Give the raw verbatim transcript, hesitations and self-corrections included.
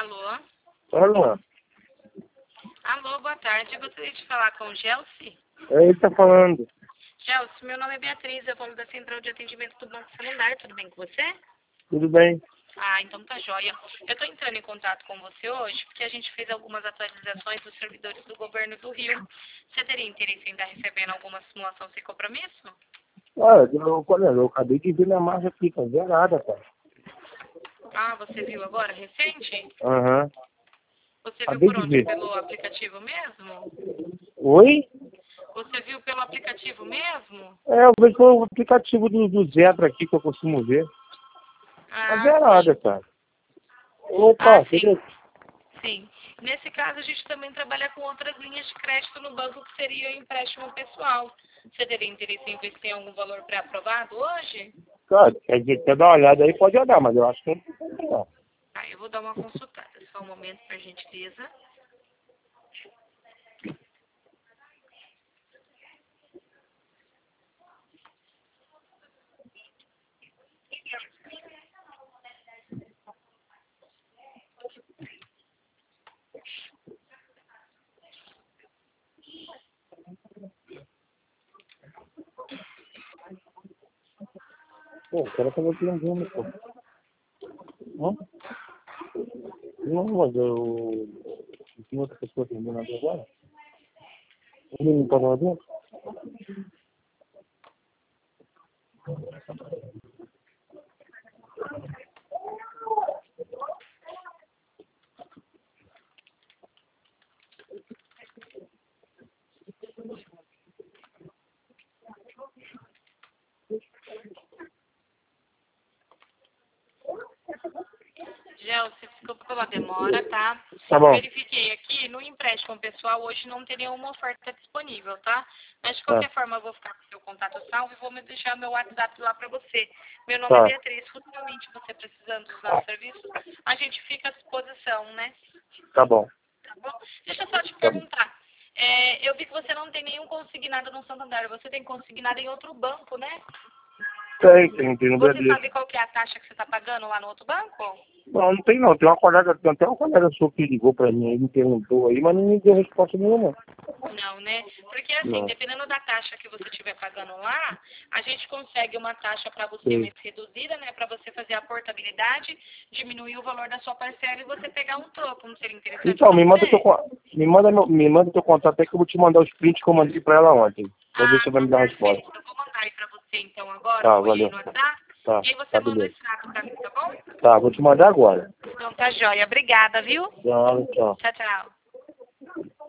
Alô? Alô? Alô, boa tarde. Eu gostaria de falar com o Gelsi. É ele que tá falando. Gelsi, meu nome é Beatriz, eu falo da Central de Atendimento do Banco Familiar. Tudo bem com você? Tudo bem? Ah, então tá joia. Eu tô entrando em contato com você hoje porque a gente fez algumas atualizações dos servidores do governo do Rio. Você teria interesse em estar recebendo alguma simulação sem compromisso? Olha, eu, olha, eu acabei de ver minha marcha aqui, tá zerada, cara. Ah, você viu agora, recente? Aham. Você viu Acabei por de onde? ver. Pelo aplicativo mesmo? Oi? Você viu pelo aplicativo mesmo? É, eu vejo pelo aplicativo do, do Zetra aqui que eu costumo ver. Tá Ah, zerada, sim. cara. Ah, Opa, sim. você... Sim. Nesse caso, a gente também trabalha com outras linhas de crédito no banco que seria o empréstimo pessoal. Você teria interesse em investir em algum valor pré-aprovado hoje? Cara, quer dizer, quer dar uma olhada aí, pode olhar, mas eu acho que não. Ah, eu vou dar uma consultada. Só um momento, por gentileza. Pô, o cara tava aprendendo, pô. Hã? Não, mas eu... Tem outra pessoa terminando aqui agora? Ele não tá lá dentro? Gelsi, desculpa pela demora, tá? Tá bom. Verifiquei aqui, no empréstimo pessoal hoje não teria uma oferta disponível, tá? Mas de Tá, qualquer forma eu vou ficar com o seu contato salvo e vou me deixar meu WhatsApp lá para você. Meu nome é tá, Beatriz, futuramente você precisando dos nossos serviços, a gente fica à disposição, né? tá bom. Tá bom? Deixa eu só te Tá bom. perguntar. É, eu vi que você não tem nenhum consignado no Santander, você tem consignado em outro banco, né? Tem, tem, tem no Você Bradesco. sabe qual que é a taxa que você está pagando lá no outro banco? Não, não tem não. Tem uma colega, tem até uma colega sua que ligou pra mim aí, me perguntou aí, mas não me deu resposta nenhuma. Não, né? Porque assim, Não. dependendo da taxa que você estiver pagando lá, a gente consegue uma taxa para você Sei. mais reduzida, né? Para você fazer a portabilidade, diminuir o valor da sua parcela e você pegar um troco. Não seria interessante Então, para me manda teu, você? con- me manda, meu- me manda teu contato aí que eu vou te mandar os prints que eu mandei pra ela ontem. Pra ver se Ah, você vai tá me dar a resposta. perfeito. Eu vou mandar aí para você então agora, Tá, vou ir aí valeu. no WhatsApp, Tá, e aí você tá, manda o beleza. extrato para mim, tá bom? Tá, vou te mandar agora. Então tá joia. Obrigada, viu? Tchau, tchau. Tchau, tchau.